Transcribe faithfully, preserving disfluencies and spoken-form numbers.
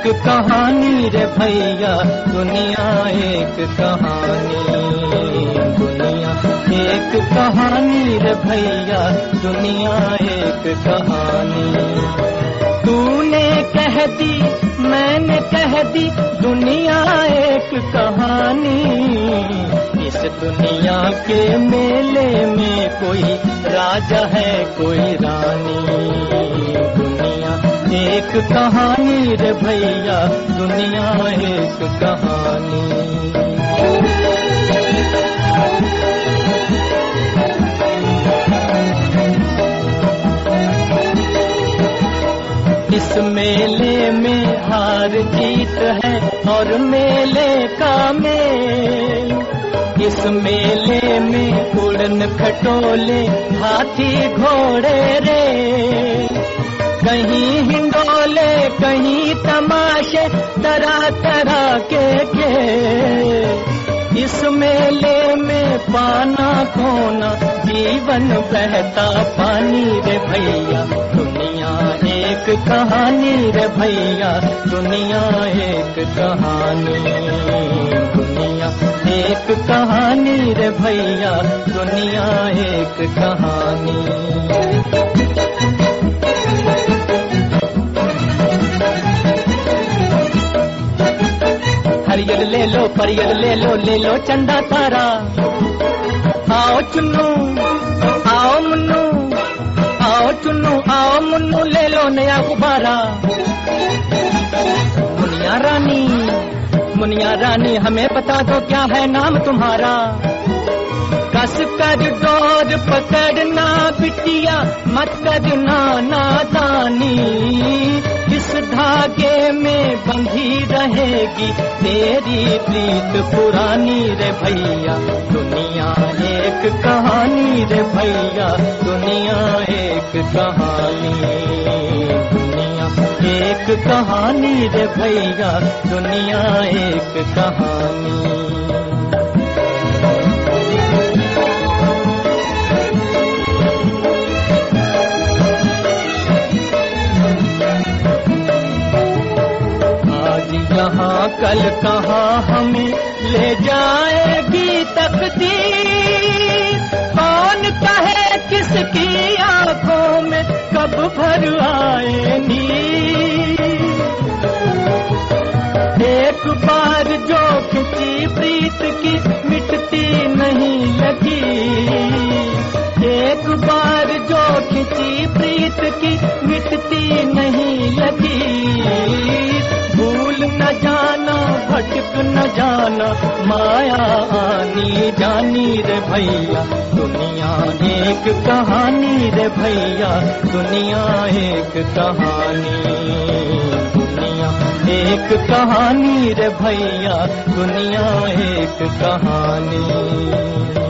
एक कहानी रे भैया, दुनिया एक कहानी, दुनिया एक कहानी रे भैया, दुनिया एक कहानी। तूने कह दी मैंने कह दी, दुनिया एक कहानी। इस दुनिया के मेले में कोई राजा है कोई रानी, दुनिया एक कहानी रे भैया, दुनिया एक कहानी। इस मेले में हार जीत है और मेले का मेल, इस मेले में उड़न खटोले हाथी घोड़े रे, कहीं हिंडोले कहीं तमाशे तरह तरह के खेल। इस मेले में पाना खोना जीवन बहता पानी रे भैया, दुनिया एक कहानी रे भैया, दुनिया एक कहानी, दुनिया एक कहानी रे भैया, दुनिया एक कहानी। हरियर ले लो परियर ले लो, ले लो चंदा तारा, आओ चुन्नू आओ मुन्नू, आओ चुन्नू आओ मुन्नू, ले लो नया गुब्बारा। मुनिया रानी मुनिया रानी हमें बता दो क्या है नाम तुम्हारा, कस कर डोर पकड़ना बिटिया, मत करना नादानी, इस धागे में बंधी रहेगी तेरी प्रीत पुरानी रे भैया, दुनिया एक कहानी रे भैया, दुनिया एक कहानी, दुनिया एक कहानी रे भैया, दुनिया एक कहानी। यहाँ कल कहाँ हमें ले जाएगी तकदीर, कौन कहे किसकी आंखों में कब भर आए नीर। एक बार जो खिंची प्रीत की मिटती नहीं लगी, एक बार जो खिंची प्रीत की मिटती नहीं लगी। भूल न जाना भटक न जाना, माया आनी जानी रे भैया, दुनिया एक कहानी रे भैया, दुनिया एक कहानी, दुनिया एक कहानी रे भैया, दुनिया एक कहानी।